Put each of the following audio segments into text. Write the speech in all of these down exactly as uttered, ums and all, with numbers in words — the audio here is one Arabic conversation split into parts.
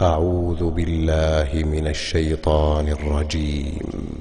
أعوذ بالله من الشيطان الرجيم.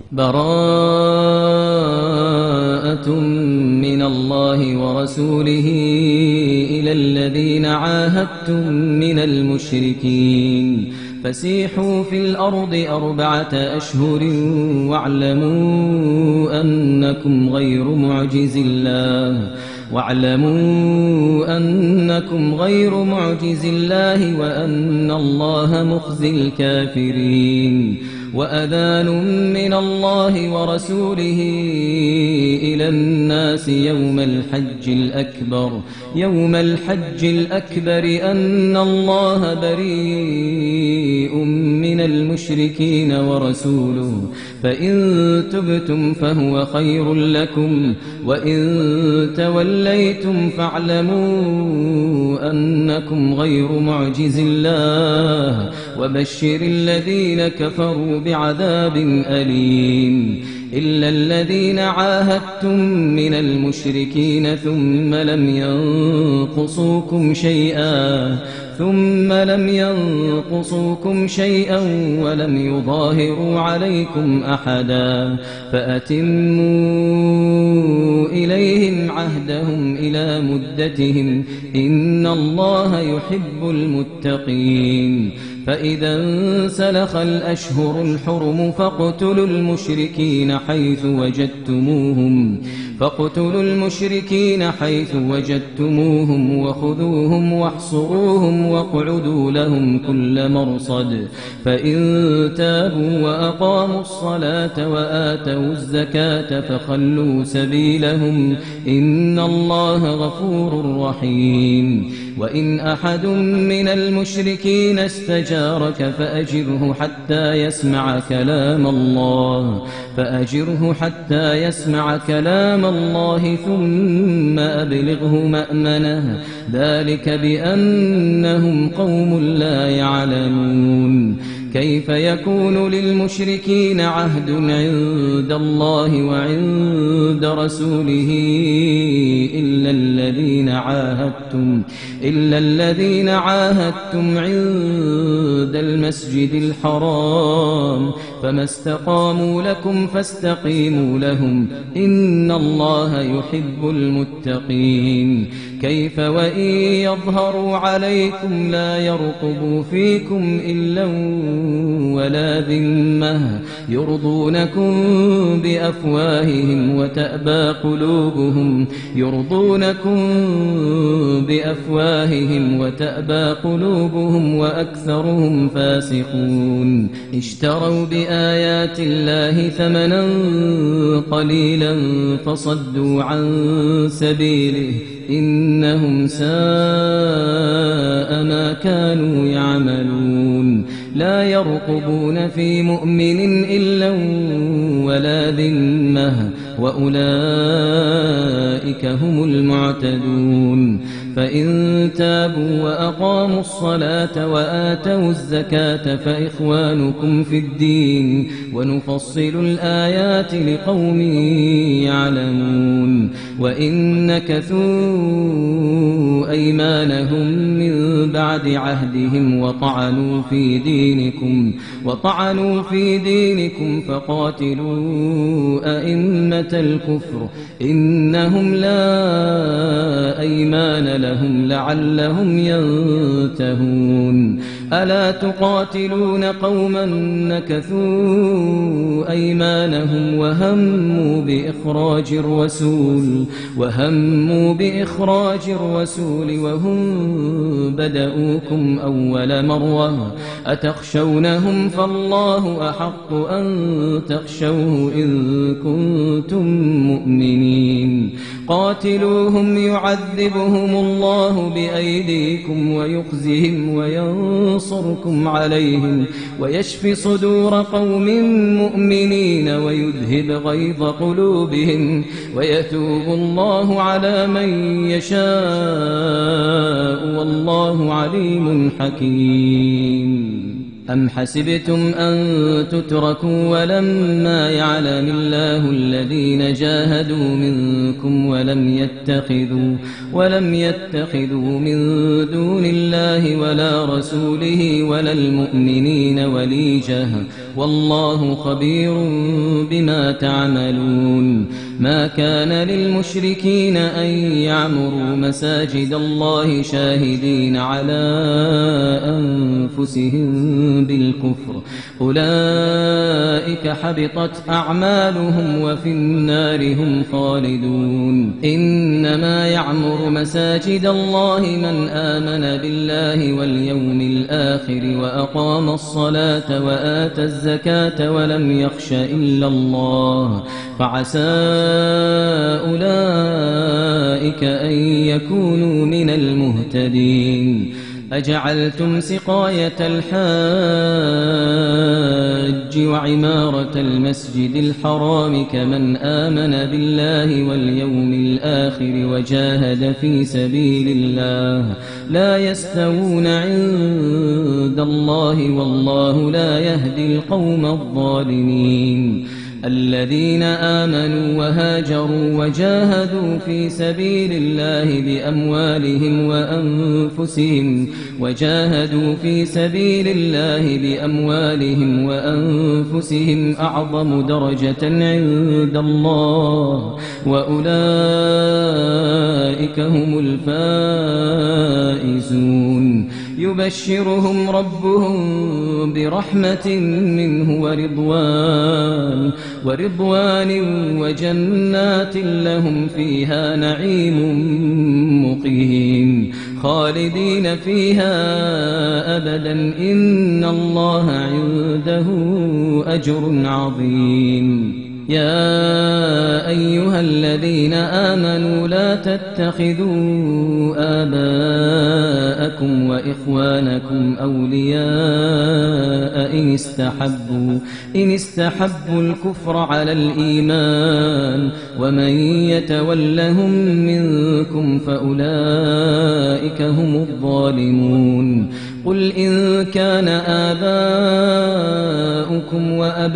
براءة من الله ورسوله إلى الذين عاهدتم من المشركين فسيحوا في الأرض أربعة أشهر واعلموا أنكم غير معجز الله واعلموا أنكم غير معجز الله وأن الله مخزي الكافرين. وأذان من الله ورسوله إلى الناس يوم الحج الأكبر يوم الحج الأكبر أن الله بريء من المشركين ورسوله فإن تبتم فهو خير لكم وإن توليتم فاعلموا أنكم غير معجز الله وبشر الذين كفروا بعذاب أليم. إلا الذين عاهدتم من المشركين ثم لم ينقصوكم شيئا ثم لم ينقصوكم شيئا ولم يظاهروا عليكم أحدا فأتموا إليهم عهدهم إلى مدتهم إن الله يحب المتقين. فإذا انسلخ الأشهر الحرم فاقتلوا المشركين حيث وجدتموهم فاقتلوا المشركين حيث وجدتموهم وخذوهم واحصروهم واقعدوا لهم كل مرصد. فإن تابوا وأقاموا الصلاة وآتوا الزكاة فخلوا سبيلهم إن الله غفور رحيم. وإن أحد من المشركين استجارك فأجره حتى يسمع كلام الله فأجره حتى يسمع كلام الله ثم أبلغه مأمنه ذلك بأنهم قوم لا يعلمون. كيف يكون للمشركين عهد عند الله وعند رسوله إلا الذين عاهدتم إلا الذين عاهدتم عند المسجد الحرام فما استقاموا لكم فاستقيموا لهم إن الله يحب المتقين. كيف وإن يظهروا عليكم لا يرقبوا فيكم إلا ولا ذمة يرضونكم بأفواههم وتأبى قلوبهم يرضونكم بأفواههم وتأبى قلوبهم وأكثرهم فاسقون. اشتروا بآيات الله ثمنا قليلا فصدوا عن سبيله إنهم ساء ما كانوا يعملون. لا يرقبون في مؤمن إلا ولا ذمة وأولئك هم المعتدون. فإن تابوا وأقاموا الصلاة وآتوا الزكاة فإخوانكم في الدين ونفصل الآيات لقوم يعلمون. وإن نكثوا أيمانهم من بعد عهدهم وطعنوا في دينكم وطعنوا في دينكم فقاتلوا أئمة الكفر إنهم لا أيمان لهم لعلهم ينتهون. ألا تقاتلون قوما نكثوا أيمانهم وهموا بإخراج الرسول وهموا بإخراج الرسول وهم بدؤوكم أول مرة أتخشونهم فالله أحق أن تخشوه إن كنتم مؤمنين. قاتلوهم يعذبهم الله بأيديكم ويخزهم وينصركم عليهم ويشفي صدور قوم مؤمنين ويذهب غيظ قلوبهم ويتوب الله على من يشاء والله عليم حكيم. أم حسبتم أن تتركوا ولما يعلم الله الذين جاهدوا منكم ولم يتخذوا ولم يتخذوا من دون الله ولا رسوله ولا المؤمنين وليجة والله خبير بما تعملون. ما كان للمشركين أن يعمروا مساجد الله شاهدين على أنفسهم بالكفر أولئك حبطت أعمالهم وفي النار هم خالدون. إنما يعمر مساجد الله من آمن بالله واليوم الآخر وأقام الصلاة وآتى الزكاة ولم يخش إلا الله فعسى أولئك أن يكونوا من المهتدين. أجعلتم سقاية الحاج وعمارة المسجد الحرام كمن آمن بالله واليوم الآخر وجاهد في سبيل الله لا يستوون عند الله والله لا يهدي القوم الظالمين. الذين آمنوا وهاجروا وجاهدوا في سبيل الله بأموالهم وأنفسهم وجاهدوا في سبيل الله بأموالهم وأنفسهم أعظم درجة عند الله وأولئك هم الفائزون. يبشرهم ربهم برحمة منه ورضوان ورضوان وجنات لهم فيها نعيم مقيم خالدين فيها أبدا إن الله عنده أجر عظيم. يا أيها الذين آمنوا لا تتخذوا آباءكم وإخوانكم أولياء إن استحبوا إن استحبوا الكفر على الإيمان ومن يتولهم منكم فأولئك هم الظالمون. قل إن كان آباؤكم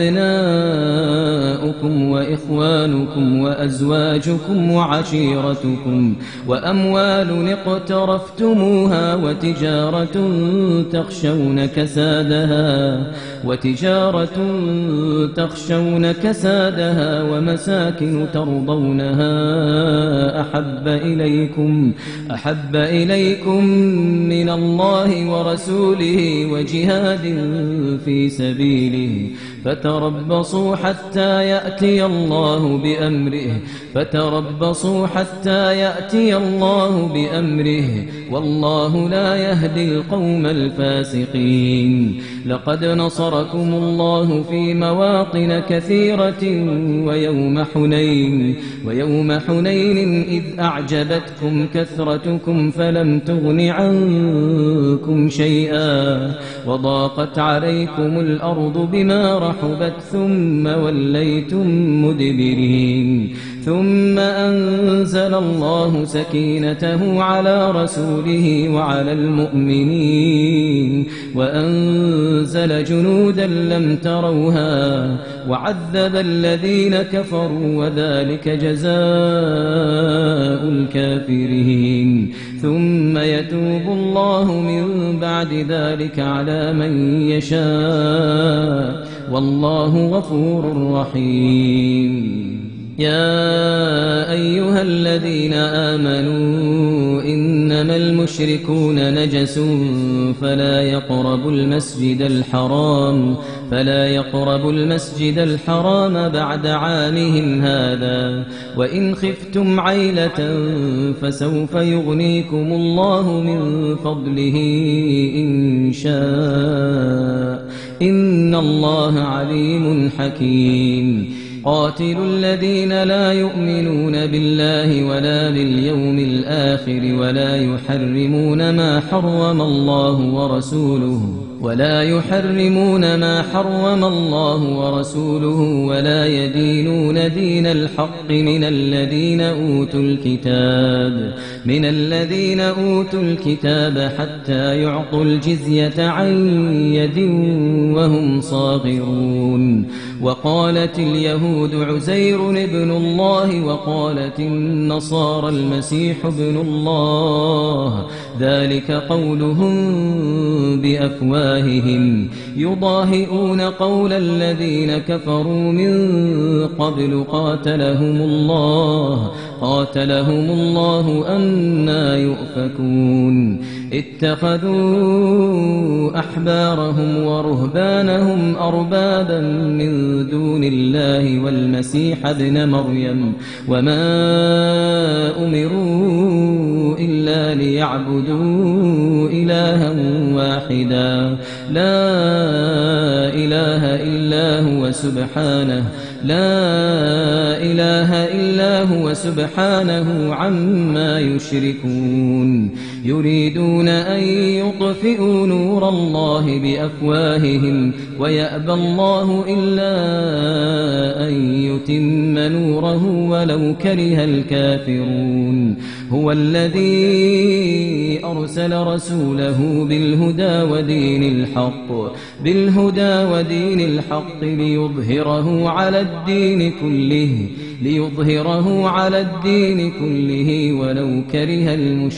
وأبناؤكم وإخوانكم وأزواجكم وعشيرتكم وأموال اقترفتموها وتجارة تخشون كسادها وتجارة تخشون كسادها ومساكن ترضونها أحب إليكم أحب إليكم من الله ورسوله وجهاد في سبيله فتربصوا حتى يأتي الله بأمره فتربصوا حتى يأتي الله بأمره والله لا يهدي القوم الفاسقين. لقد نصركم الله في مواطن كثيرة ويوم حنين ويوم حنين إذ أعجبتكم كثرتكم فلم تغن عنكم شيئا وضاقت عليكم الأرض بما رحبت ثم وليتم مدبرين. ثم أنزل الله سكينته على رسوله وعلى المؤمنين وأنزل جنودا لم تروها وعذب الذين كفروا وذلك جزاء الكافرين. ثم يتوب الله من بعد ذلك على من يشاء والله غفور رحيم. يا أيها الذين آمنوا إنما المشركون نجس فلا يقربوا المسجد الحرام فلا يقربوا المسجد الحرام بعد عامهم هذا وإن خفتم عيلة فسوف يغنيكم الله من فضله إن شاء إن الله عليم حكيم. قاتلوا الذين لا يؤمنون بالله ولا باليوم الآخر ولا يحرمون ما حرم الله ورسوله ولا يحرمون ما حرم الله ورسوله ولا يدينون دين الحق من الذين أوتوا الكتاب من الذين أوتوا الكتاب حتى يعطوا الجزية عن يد وهم صاغرون. وقالت اليهود عزير ابن الله وقالت النصارى المسيح ابن الله ذلك قولهم بأفواههم يضاهئون قول الذين كفروا من قبل قاتلهم الله قاتلهم الله أنى يؤفكون. اتخذوا أحبارهم ورهبانهم أربابا من دون الله والمسيح ابن مريم وما أمروا إلا ليعبدوا إلها واحدا لا إله إلا هو سبحانه لا إله إلا هو سبحانه عما يشركون. يريدون أن يطفئوا نور الله بأفواههم ويأبى الله إلا أن يتم نوره ولو كره الكافرون. هو الذي أرسل رسوله بالهدى ودين الحق بالهدى ودين الحق ليظهره على الدين كله ليظهره على الدين كله ولو كره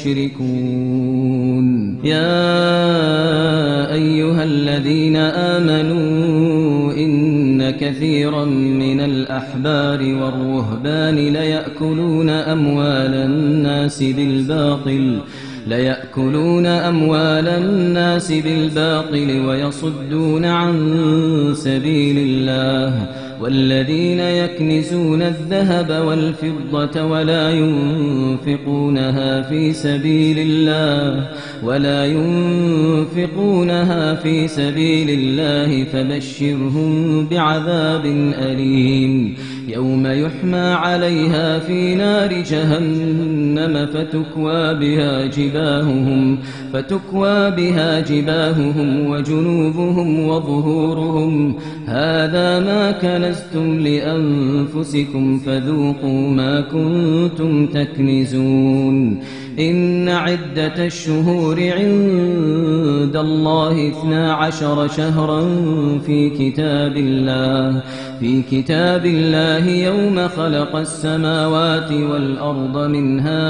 المشركون. يا أيها الذين آمنوا إن كثيرا من الأحبار والرهبان ليأكلون أموال الناس بالباطل ليأكلون أموال الناس بالباطل ويصدون عن سبيل الله والذين يكنزون الذهب والفضة ولا ينفقونها في سبيل الله ولا ينفقونها في سبيل الله فبشرهم بعذاب أليم. يوم يحمى عليها في نار جهنم فتكوى بها جباههم فتكوى بها جباههم وجنوبهم وظهورهم هذا ما كنزتم لأنفسكم فذوقوا ما كنتم تكنزون. إن عدة الشهور عند الله اثنا عشر شهرا في كتاب الله في كتاب الله يوم خلق السماوات والأرض منها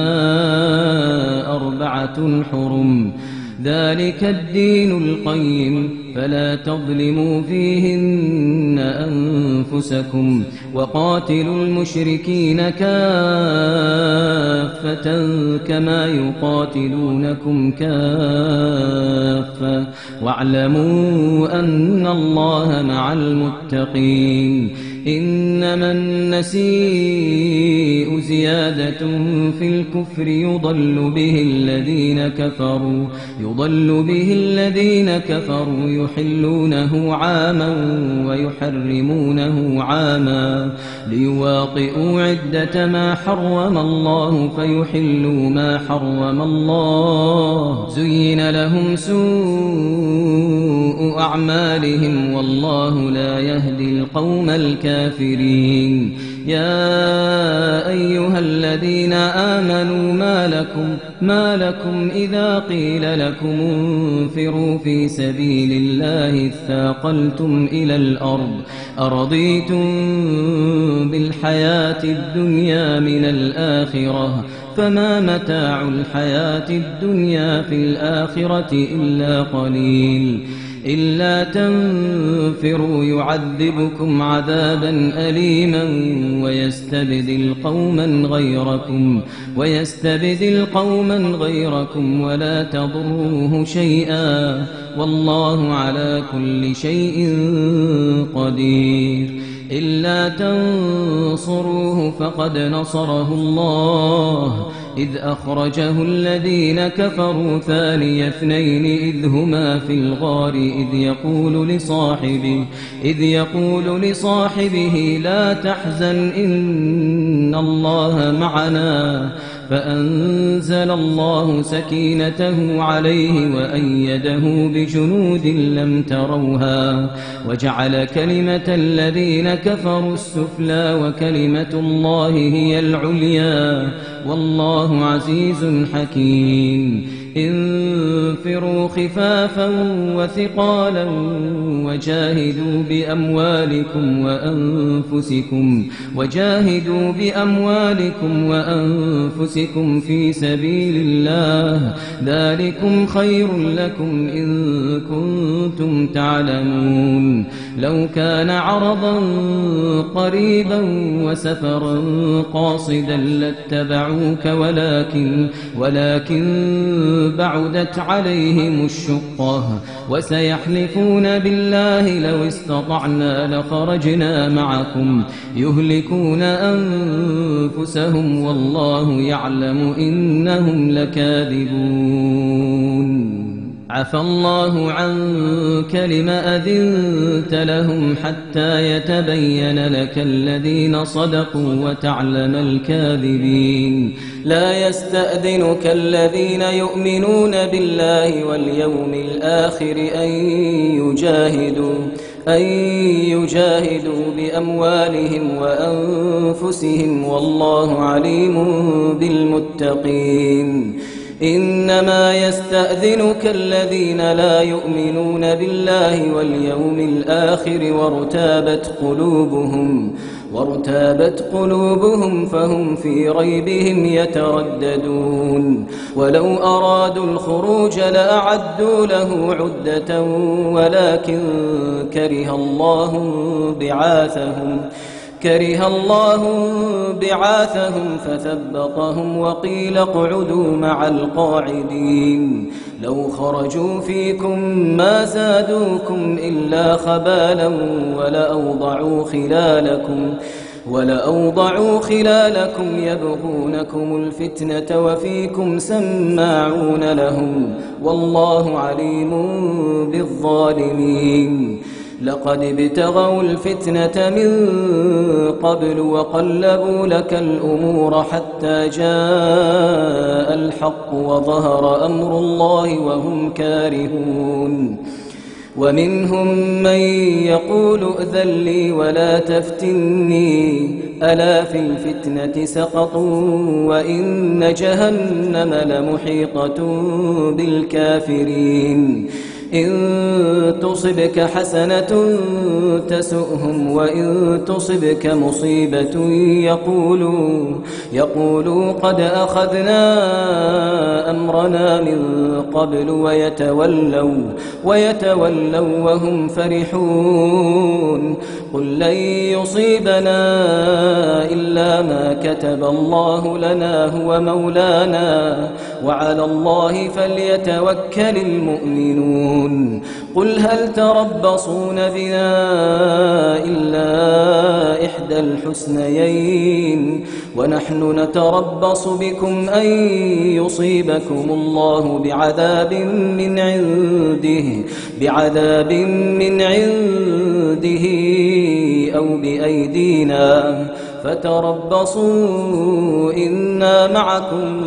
أربعة حرم ذلك الدين القيم فلا تظلموا فيهن أنفسكم وقاتلوا المشركين كافة كما يقاتلونكم كافة واعلموا أن الله مع المتقين. إنما النسيء زيادة في الكفر يضل به الذين كفروا يضل به الذين كفروا يحلونه عاما ويحرمونه عاما ليواطئوا عدة ما حرم الله فيحلوا ما حرم الله. زين لهم سوء أعمالهم والله لا يهدي القوم الكافرين. يا أيها الذين آمنوا ما لكم ما لكم إذا قيل لكم انفروا في سبيل الله اثاقلتم إلى الأرض أرضيتم بالحياة الدنيا من الآخرة فما متاع الحياة الدنيا في الآخرة إلا قليل. إلا تنفروا يعذبكم عذابا أليما ويستبدل قوما غيركم ويستبدل قوما غيركم ولا تضروه شيئا والله على كل شيء قدير. إلا تنصروه فقد نصره الله إذ أخرجه الذين كفروا ثاني اثنين إذ هما في الغار إذ يقول لصاحبه إذ يقول لصاحبه لا تحزن إن الله معنا فأنزل الله سكينته عليه وأيده بجنود لم تروها وجعل كلمة الذين كفروا السفلى وكلمة الله هي العليا والله عزيز حكيم انفروا خفافا وثقالا وجاهدوا بأموالكم وأنفسكم وجاهدوا بأموالكم وأنفسكم في سبيل الله ذلكم خير لكم إن كنتم تعلمون لو كان عرضا قريبا وسفرا قاصدا لاتبعوك ولكن ولكن بعدت عليهم الشقة وسيحلفون بالله لو استطعنا لخرجنا معكم يهلكون أنفسهم والله يعلم إنهم لكاذبون عفى الله عنك لم أذنت لهم حتى يتبين لك الذين صدقوا وتعلم الكاذبين لا يستأذنك الذين يؤمنون بالله واليوم الآخر أن يجاهدوا أن يجاهدوا بأموالهم وأنفسهم والله عليم بالمتقين إنما يستأذنك الذين لا يؤمنون بالله واليوم الآخر وارتابت قلوبهم وارتابت قلوبهم فهم في ريبهم يترددون ولو أرادوا الخروج لأعدوا له عدة ولكن كره الله بعاثهم كره الله بعاثهم فثبطهم وقيل اقعدوا مع القاعدين لو خرجوا فيكم ما زادوكم إلا خبالا ولأوضعوا خلالكم ولأوضعوا خلالكم يبغونكم الفتنة وفيكم سماعون لهم والله عليم بالظالمين لقد ابتغوا الفتنة من قبل وقلبوا لك الأمور حتى جاء الحق وظهر أمر الله وهم كارهون ومنهم من يقول ائذن لي ولا تفتني ألا في الفتنة سقطوا وإن جهنم لمحيطة بالكافرين إن تصبك حسنة تسؤهم وإن تصبك مصيبة يقولوا يقولوا قد أخذنا أمرنا من قبل ويتولوا ويتولوا وهم فرحون قل لن يصيبنا إلا ما كتب الله لنا هو مولانا وعلى الله فليتوكل المؤمنون قل هل تربصون بنا إلا إحدى الحسنيين ونحن نتربص بكم أن يصيبكم الله بعذاب من عنده بعذاب من عنده أو بأيدينا فتربصوا إنا معكم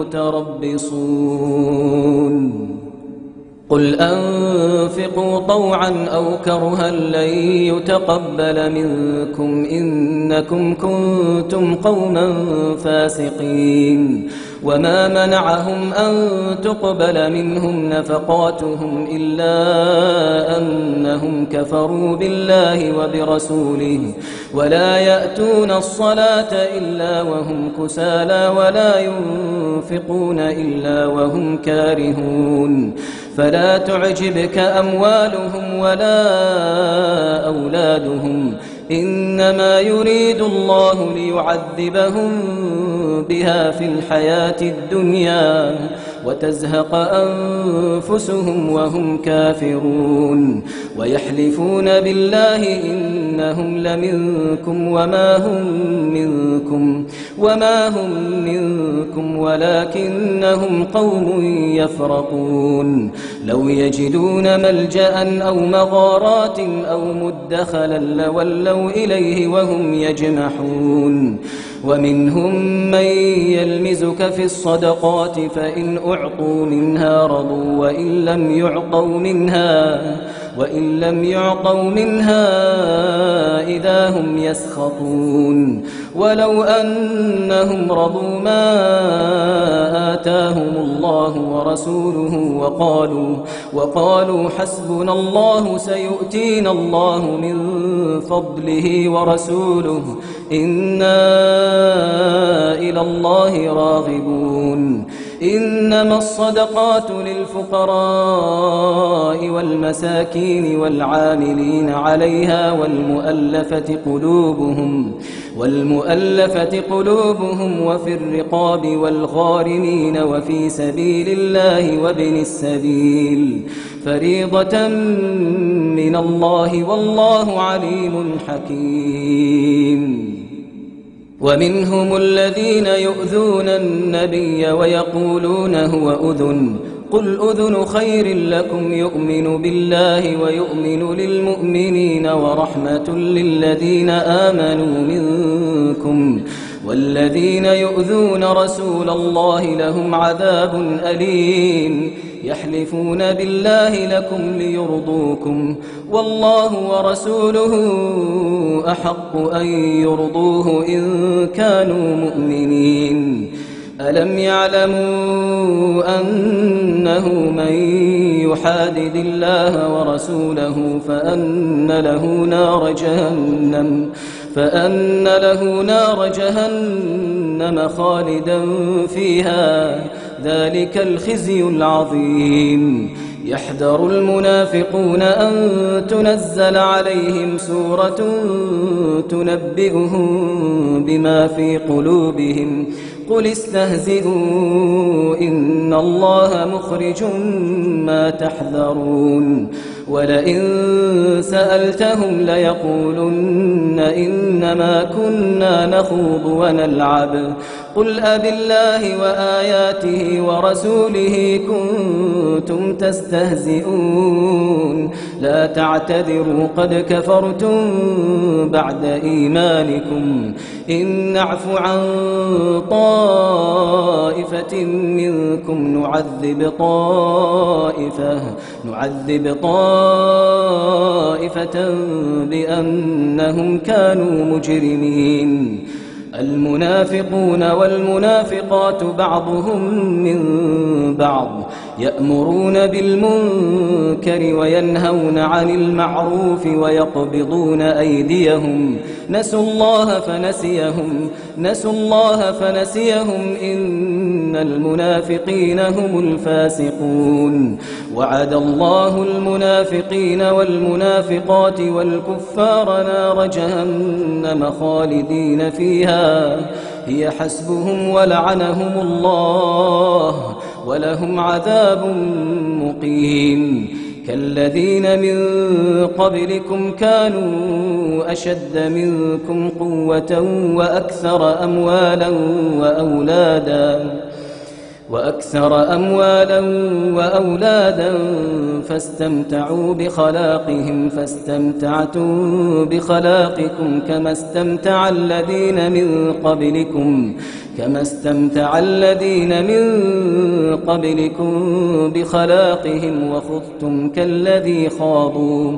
متربصون قل أنفقوا طوعا أو كرها لن يتقبل منكم إنكم كنتم قوما فاسقين وما منعهم أن تقبل منهم نفقاتهم إلا أنهم كفروا بالله وبرسوله ولا يأتون الصلاة إلا وهم كسالى ولا ينفقون إلا وهم كارهون فلا تعجبك أموالهم ولا أولادهم إنما يريد الله ليعذبهم بها في الحياة الدنيا وتزهق أنفسهم وهم كافرون ويحلفون بالله إنهم لمنكم وما هم منكم وما هم منكم ولكنهم قوم يفرقون لو يجدون ملجأ أو مغارات أو مدخلا لولوا إليه وهم يجمحون ومنهم من يلمزك في الصدقات فإن أعطوا منها رضوا وإن لم يعطوا منها وإن لم يعطوا منها إذا هم يسخطون ولو أنهم رضوا ما آتاهم الله ورسوله وقالوا وقالوا حسبنا الله سيؤتينا الله من فضله ورسوله إنا إلى الله راغبون إنما الصدقات للفقراء والمساكين والعاملين عليها والمؤلفة قلوبهم والمؤلفة قلوبهم وفي الرقاب والغارمين وفي سبيل الله وابن السبيل فريضة من الله والله عليم حكيم ومنهم الذين يؤذون النبي ويقولون هو أذن قل أذن خير لكم يؤمن بالله ويؤمن للمؤمنين ورحمة للذين آمنوا منكم والذين يؤذون رسول الله لهم عذاب أليم يحلفون بالله لكم ليرضوكم والله ورسوله أحق أن يرضوه إن كانوا مؤمنين ألم يعلموا أنه من يحادد الله ورسوله فأن له نار جهنم فأن له نار جهنم خالدا فيها ذلك الخزي العظيم يحذر المنافقون أن تنزل عليهم سورة تنبئهم بما في قلوبهم قل استهزئوا إن الله مخرج ما تحذرون ولئن سألتهم ليقولن إنما كنا نخوض ونلعب قل أبالله وآياته ورسوله كنتم تستهزئون لا تعتذروا قد كفرتم بعد إيمانكم إن نعف عن طائفة منكم نعذب طائفة نعذب طائفة بأنهم كانوا مجرمين المنافقون والمنافقات بعضهم من بعض يأمرون بالمنكر وينهون عن المعروف ويقبضون أيديهم نسوا الله فنسيهم نسوا الله فنسيهم إن المنافقين هم الفاسقون وعد الله المنافقين والمنافقات والكفار نار جهنم خالدين فيها هي حسبهم ولعنهم الله ولهم عذاب مقيم كالذين من قبلكم كانوا أشد منكم قوة وأكثر أموالا وأولادا وأكثر أموالا وأولادا فاستمتعوا بخلاقهم فاستمتعتم بخلاقكم كما استمتع الذين من قبلكم كما استمتع الذين من قبلكم بخلاقهم وخضتم كالذي خاضوا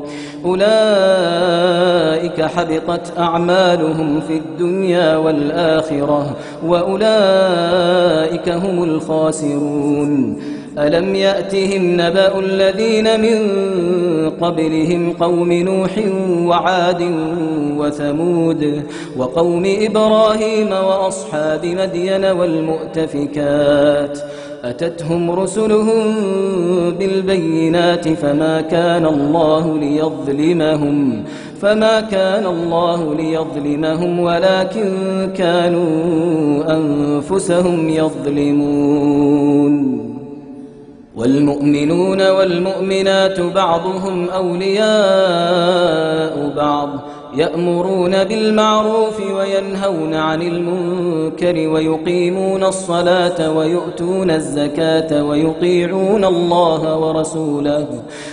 أولئك حبطت أعمالهم في الدنيا والآخرة وأولئك هم الخاسرون ألم يأتهم نبأ الذين من قبلهم قوم نوح وعاد وثمود وقوم إبراهيم وأصحاب مدين والمؤتفكات أتتهم رسلهم بالبينات فما كان الله ليظلمهم فما كان الله ليظلمهم ولكن كانوا أنفسهم يظلمون والمؤمنون والمؤمنات بعضهم أولياء بعض يأمرون بالمعروف وينهون عن المنكر ويقيمون الصلاة ويؤتون الزكاة ويطيعون الله ورسوله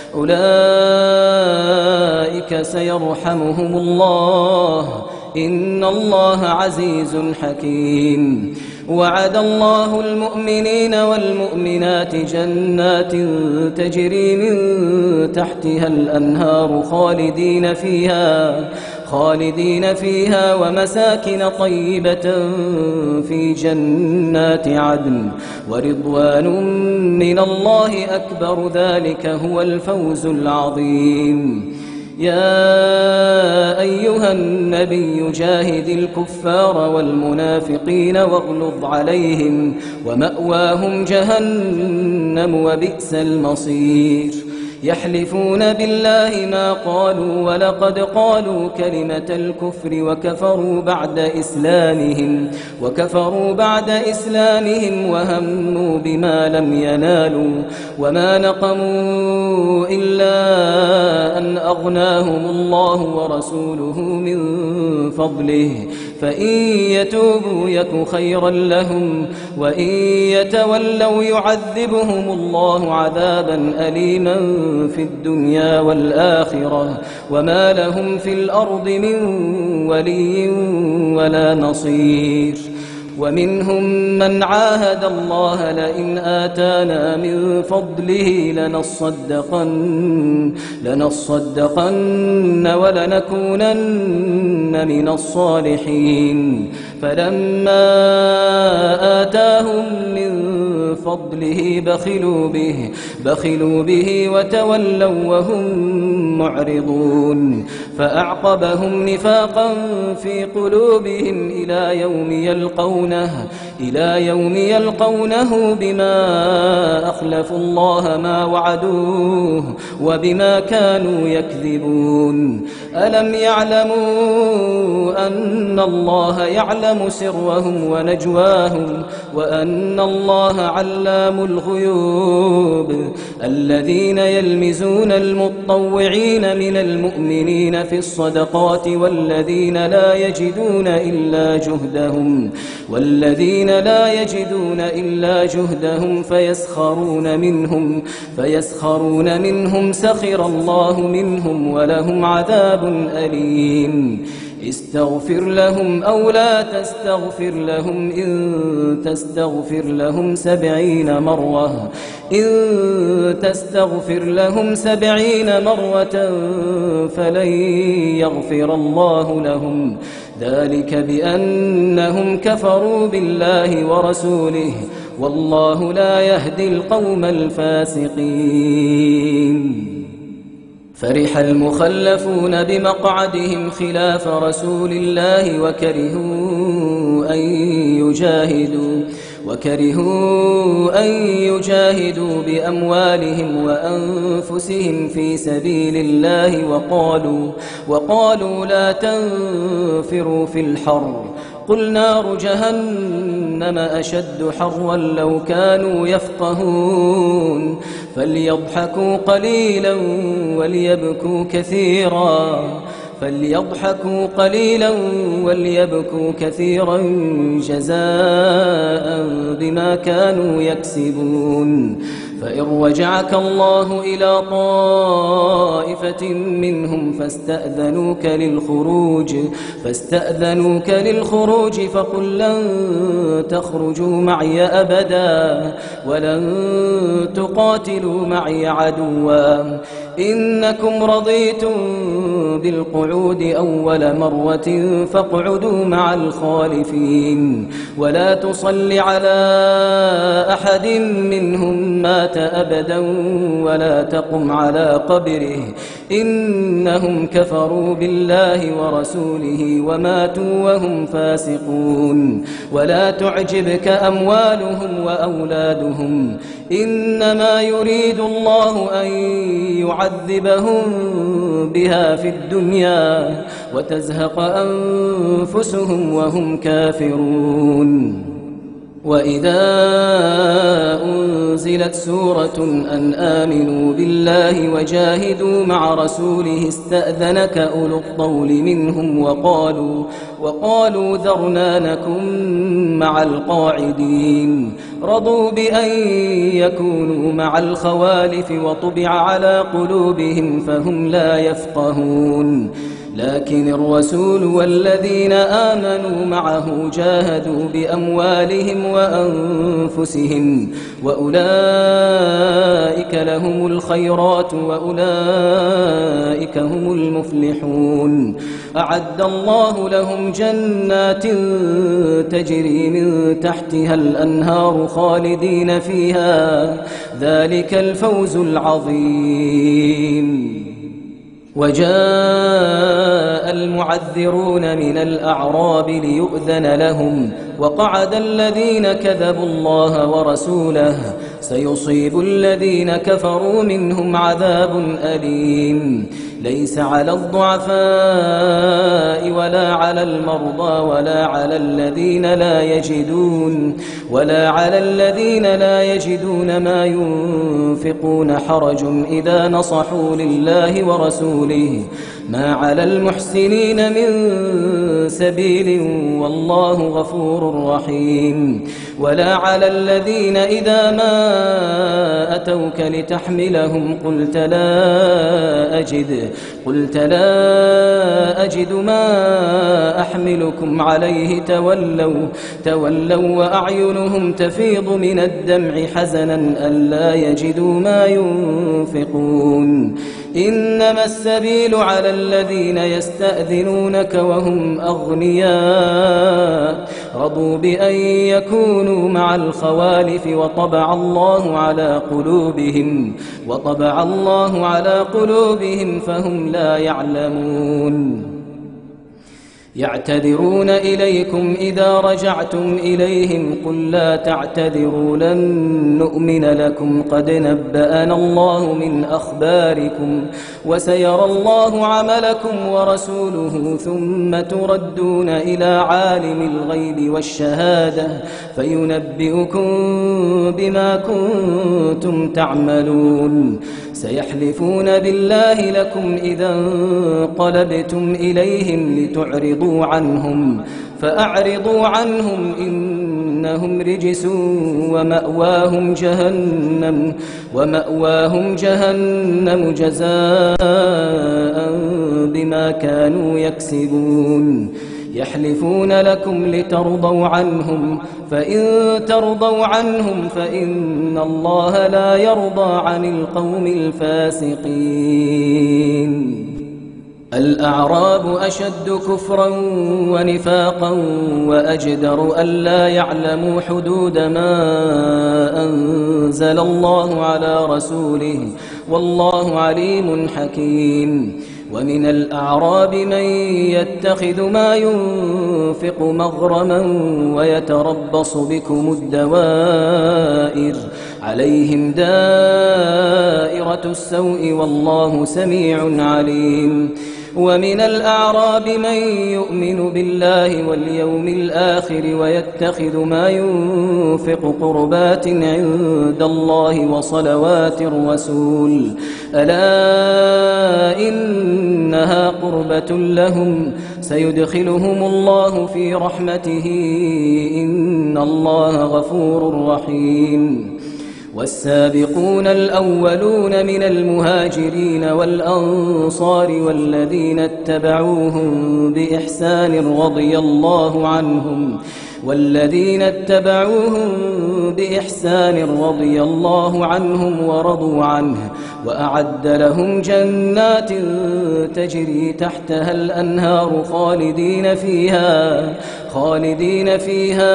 أولئك سيرحمهم الله إن الله عزيز حكيم. وعد الله المؤمنين والمؤمنات جنات تجري من تحتها الأنهار خالدين فيها خالدين فيها ومساكن طيبة في جنات عدن ورضوان من الله أكبر ذلك هو الفوز العظيم. يا أيها النبي جاهد الكفار والمنافقين واغلظ عليهم ومأواهم جهنم وبئس المصير. يحلفون بالله ما قالوا ولقد قالوا كلمة الكفر وكفروا بعد إسلامهم وكفروا بعد إسلامهم وهموا بما لم ينالوا وما نقموا إلا أن أغناهم الله ورسوله من فضله فإن يتوبوا يك خيرا لهم وإن يتولوا يعذبهم الله عذابا أليما في الدنيا والآخرة وما لهم في الأرض من ولي ولا نصير. ومنهم من عاهد الله لئن آتانا من فضله لنصدقن, لنصدقن ولنكونن من الصالحين فلما آتاهم من فضله بخلوا به, بخلوا به وتولوا وهم معرضون فأعقبهم نفاقا في قلوبهم إلى يوم يلقونه إلى يوم يلقونه بما أخلفوا الله ما وعدوه وبما كانوا يكذبون. ألم يعلموا أن الله يعلم سرهم ونجواهم وأن الله علام الغيوب. الذين يلمزون المطوعين من المؤمنين في الصدقات والذين لا يجدون إلا جهدهم والذين لا يجدون إلا جهدهم فيسخرون منهم فيسخرون منهم سخر الله منهم ولهم عذاب أليم. استغفر لهم أو لا تستغفر لهم إن تستغفر لهم سبعين مرة إن تستغفر لهم سبعين مرة فلن يغفر الله لهم ذلك بأنهم كفروا بالله ورسوله والله لا يهدي القوم الفاسقين. فرح المخلفون بمقعدهم خلاف رسول الله وكرهوا أن يجاهدوا وكرهوا أن يجاهدوا بأموالهم وأنفسهم في سبيل الله وقالوا وقالوا لا تنفروا في الحر قل نار جهنم أشد حرا لو كانوا يفقهون فليضحكوا قليلا وليبكوا كثيرا فليضحكوا قليلا وليبكوا كثيرا جزاء بما كانوا يكسبون. فإن رجعك الله إلى طائفة منهم فاستأذنوك للخروج فاستأذنوك للخروج فقل لن تخرجوا معي أبدا ولن تقاتلوا معي عدوا إنكم رضيتم بالقعود أول مرة فاقعدوا مع الخالفين ولا تصل على أحد منهم مات أبدا ولا تقم على قبره إنهم كفروا بالله ورسوله وماتوا وهم فاسقون. ولا تعجبك أموالهم وأولادهم إنما يريد الله أن يعذبهم بها في الدنيا وتزهق أنفسهم وهم كافرون. وإذا أنزلت سورة أن آمنوا بالله وجاهدوا مع رسوله استأذنك أولو الطول منهم وقالوا, وقالوا ذرنا نكن مع القاعدين. رضوا بأن يكونوا مع الخوالف وطبع على قلوبهم فهم لا يفقهون. لكن الرسول والذين آمنوا معه جاهدوا بأموالهم وأنفسهم وأولئك لهم الخيرات وأولئك هم المفلحون. أعد الله لهم جنات تجري من تحتها الأنهار خالدين فيها، ذلك الفوز العظيم. وجاء المعذرون من الأعراب ليؤذن لهم وقعد الذين كذبوا الله ورسوله سيصيب الذين كفروا منهم عذاب أليم. ليس على الضعفاء ولا على المرضى ولا على الذين لا يجدون ولا على الذين لا يجدون ما ينفقون حرج إذا نصحوا لله ورسوله ما على المحسنين من سبيل والله غفور رحيم. ولا على الذين إذا ما أتوك لتحملهم قلت لا أجد قلت لا أجد ما أحملكم عليه تولوا تولوا وأعينهم تفيض من الدمع حزنا ألا يجدوا ما ينفقون. إنما السبيل على الذين يستأذنونك وهم أغنياء رضوا بأن يكونوا مع الخوالف وطبع الله على قلوبهم وطبع الله على قلوبهم فهم لا يعلمون. يعتذرون إليكم إذا رجعتم إليهم قل لا تعتذروا لن نؤمن لكم قد نبأنا الله من أخباركم وسيرى الله عملكم ورسوله ثم تردون إلى عالم الغيب والشهادة فينبئكم بما كنتم تعملون. سيحلفون بالله لكم إذا انقلبتم إليهم لتعرضوا عنهم فأعرضوا عنهم إنهم رجس ومأواهم جهنم ومأواهم جهنم جزاء بما كانوا يكسبون. يحلفون لكم لترضوا عنهم فإن ترضوا عنهم فإن الله لا يرضى عن القوم الفاسقين. الأعراب أشد كفرا ونفاقا وأجدر ألا يعلموا حدود ما أنزل الله على رسوله والله عليم حكيم. ومن الأعراب من يتخذ ما ينفق مغرما ويتربص بكم الدوائر عليهم دائرة السوء والله سميع عليم. ومن الأعراب من يؤمن بالله واليوم الآخر ويتخذ ما ينفق قربات عند الله وصلوات الرسول ألا إنها قربة لهم سيدخلهم الله في رحمته إن الله غفور رحيم. والسابقون الأولون من المهاجرين والأنصار والذين اتبعوهم بإحسان رضي الله عنهم والذين اتبعوهم بإحسان رضي الله عنهم ورضوا عنه وأعد لهم جنات تجري تحتها الأنهار خالدين فيها خالدين فيها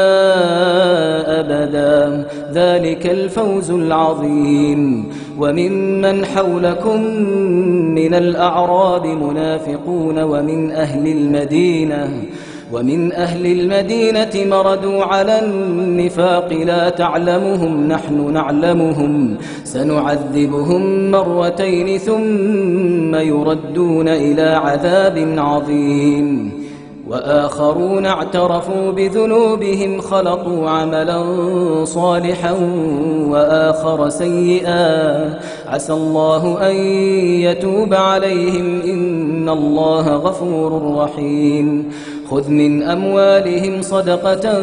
أبدا ذلك الفوز العظيم. وممن حولكم من الأعراب منافقون ومن أهل المدينة ومن أهل المدينة مردوا على النفاق لا تعلمهم نحن نعلمهم سنعذبهم مرتين ثم يردون إلى عذاب عظيم. وآخرون اعترفوا بذنوبهم خلطوا عملا صالحا وآخر سيئا عسى الله أن يتوب عليهم إن الله غفور رحيم خذ من أموالهم صدقة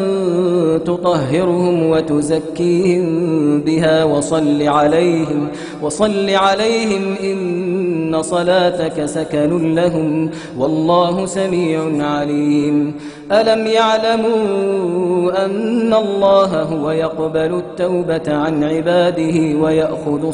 تطهرهم وتزكيهم بها وصل عليهم وصل عليهم إن صلاتك سكن لهم والله سميع عليم ألم يعلموا أن الله هو يقبل التوبة عن عباده ويأخذ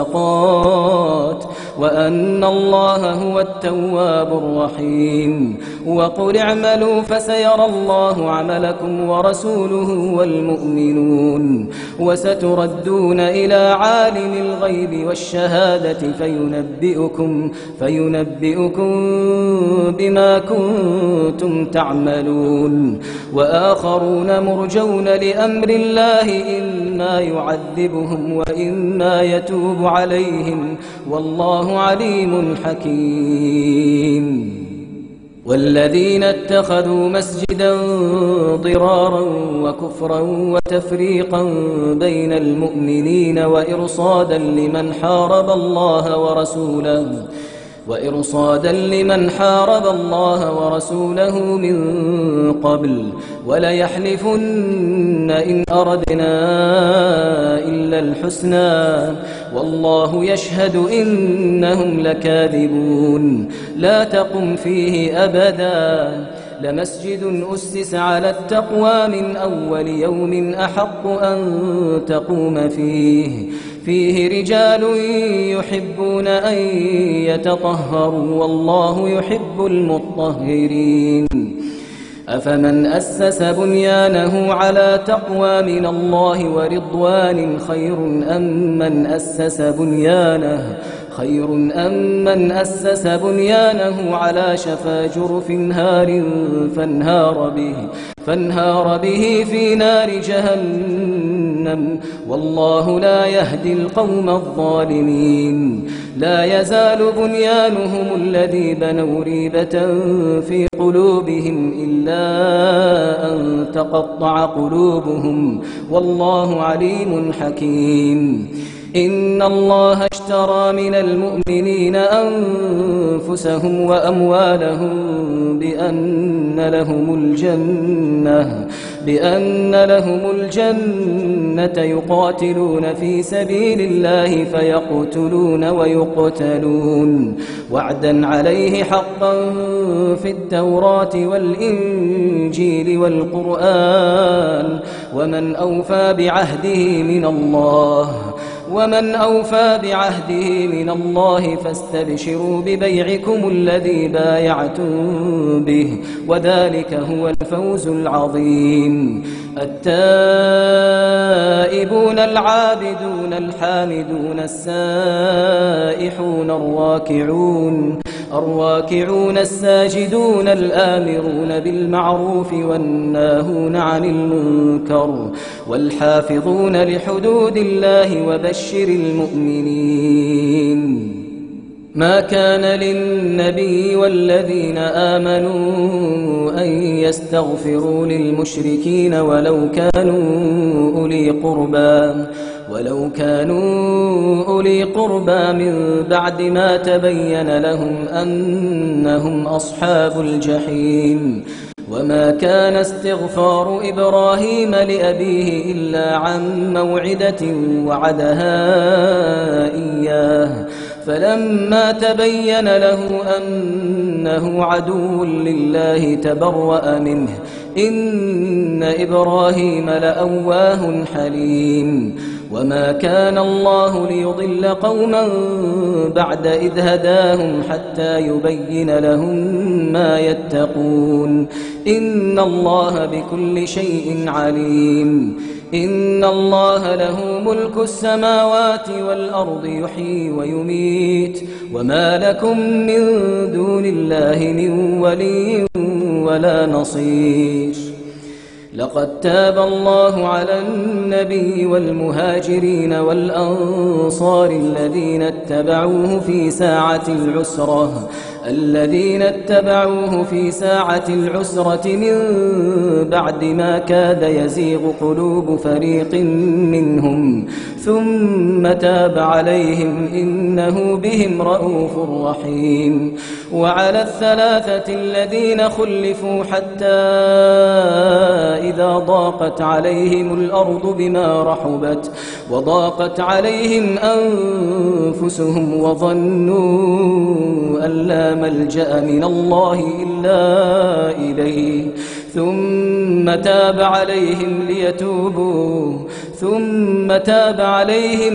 الصدقات وأن الله هو التواب الرحيم وقل اعملوا فسيرى الله عملكم ورسوله والمؤمنون وستردون إلى عالم الغيب والشهادة فينبئكم, فينبئكم بما كنتم تعملون وآخرون مرجون لأمر الله إما يعذبهم وإما يتوب عليهم والله عليم حكيم والذين اتخذوا مسجدا ضرارا وكفرا وتفريقا بين المؤمنين وإرصادا لمن حارب الله ورسوله وإرصادا لمن حارب الله ورسوله من قبل وليحلفن إن أردنا إلا الحسنى والله يشهد إنهم لكاذبون لا تقم فيه أبدا لمسجد أسس على التقوى من أول يوم أحق أن تقوم فيه فيه رجال يحبون أن يتطهروا والله يحب المطهرين أفمن أسس بنيانه على تقوى من الله ورضوان خير أم من أسس بنيانه خير أم من أسس بنيانه على شفا جرف هار فانهار به فانهار به في نار جهنم والله لا يهدي القوم الظالمين لا يزال بنيانهم الذي بنوا ريبة في قلوبهم إلا أن تقطع قلوبهم والله عليم حكيم إن الله اشترى من المؤمنين أنفسهم وأموالهم بأن لهم الجنة بأن لهم الجنة يقاتلون في سبيل الله فيقتلون ويقتلون وعدا عليه حقا في التوراة والإنجيل والقرآن ومن أوفى بعهده من الله ومن أوفى بعهده من الله فاستبشروا ببيعكم الذي بايعتم به وذلك هو الفوز العظيم التائبون العابدون الحامدون السائحون الراكعون الراكعون الساجدون الآمرون بالمعروف والناهون عن المنكر والحافظون لحدود الله وبشر المؤمنين ما كان للنبي والذين آمنوا أن يستغفروا للمشركين ولو كانوا أولي قربى ولو كانوا أولي قربى من بعد ما تبين لهم أنهم أصحاب الجحيم وما كان استغفار إبراهيم لأبيه إلا عن موعدة وعدها إياه فلما تبين له أنه عدو لله تبرأ منه إن إبراهيم لأواه حليم وما كان الله ليضل قوما بعد إذ هداهم حتى يبين لهم ما يتقون إن الله بكل شيء عليم إن الله له ملك السماوات والأرض يحيي ويميت وما لكم من دون الله من ولي ولا نصير لقد تاب الله على النبي والمهاجرين والأنصار الذين اتبعوه في ساعة العسرة الذين اتبعوه في ساعة العسرة من بعد ما كاد يزيغ قلوب فريق منهم ثم تاب عليهم إنه بهم رءوف رحيم. وعلى الثلاثة الذين خلفوا حتى إذا ضاقت عليهم الأرض بما رحبت وضاقت عليهم أنفسهم وظنوا أن لا ملجأ من الله إلا إليه ثم تاب عليهم ليتوبوا ثم تاب عليهم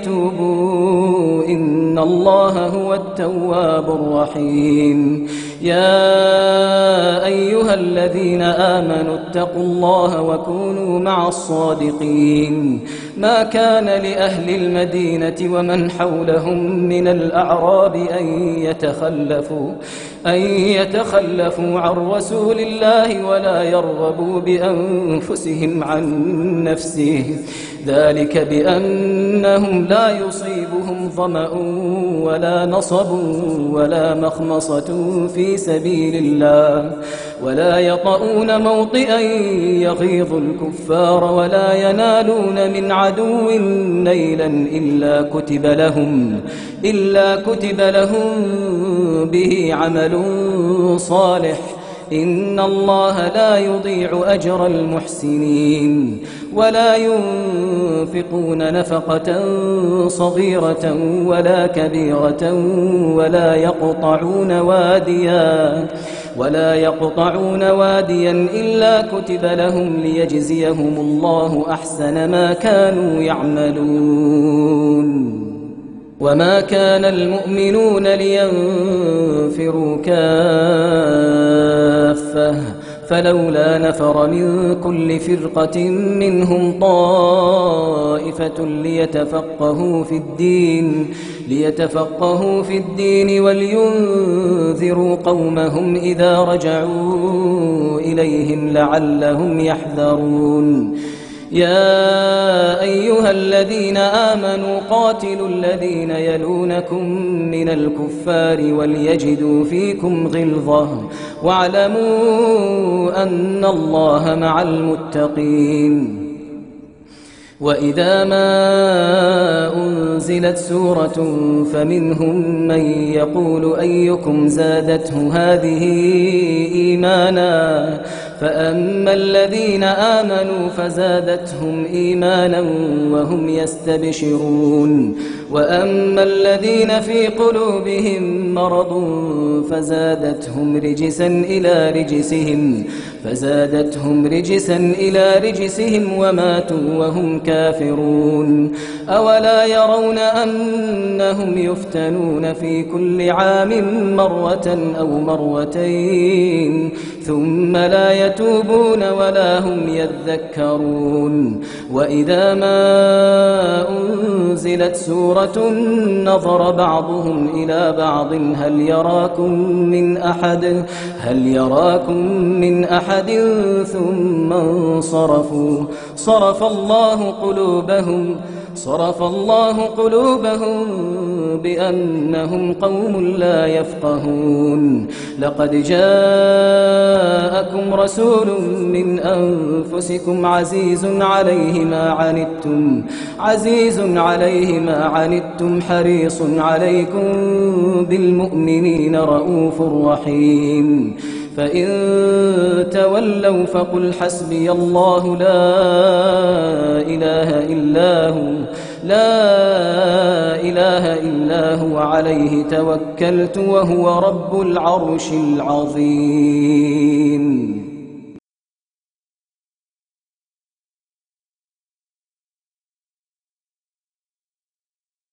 ليتوبوا إن الله هو التواب الرحيم. يا أيها الذين آمنوا اتقوا الله وكونوا مع الصادقين. ما كان لأهل المدينة ومن حولهم من الأعراب أن يتخلفوا أن يتخلفوا عن رسول الله ولا يرغبوا بأنفسهم عن نفسه ذلك بأنهم لا يصيبهم ظمأ ولا نصب ولا مخمصة في سبيل الله ولا يطؤون موطئا يغيظ الكفار ولا ينالون من عدو نيلا إلا كتب لهم إلا كتب لهم به عمل صالح إن الله لا يضيع أجر المحسنين. ولا ينفقون نفقة صغيرة ولا كبيرة ولا يقطعون واديا ولا يقطعون واديا إلا كتب لهم ليجزيهم الله أحسن ما كانوا يعملون. وما كان المؤمنون لينفروا كافة فلولا نفر من كل فرقة منهم طائفة ليتفقهوا في الدين ليتفقهوا في الدين ولينذروا قومهم إذا رجعوا إليهم لعلهم يحذرون. يا أيها الذين آمنوا قاتلوا الذين يلونكم من الكفار وليجدوا فيكم غلظة واعلموا أن الله مع المتقين. وإذا ما أنزلت سورة فمنهم من يقول أيكم زادته هذه إيمانا فأما الذين آمنوا فزادتهم إيمانا وهم يستبشرون وأما الذين في قلوبهم مرض فزادتهم رجسا إلى رجسهم فزادتهم رجسا إلى رجسهم وماتوا وهم كافرون. أولا يرون أنهم يفتنون في كل عام مرة أو مرتين ثم لا يتوبون ولا هم يذكرون. وإذا ما أنزلت سورة نظر بعضهم إلى بعض هل يراكم من أحد هل يراكم من أحد ثم انصرفوا صرف الله قلوبهم صرف الله قلوبهم بأنهم قوم لا يفقهون. لقد جاءكم رسول من أنفسكم عزيز عليه ما عنتم عزيز عليه ما عنتم حريص عليكم بالمؤمنين رؤوف رحيم. فإن تولوا فقل حسبي الله لا إله إلا هو لا إله إلا هو عليه توكلت وهو رب العرش العظيم.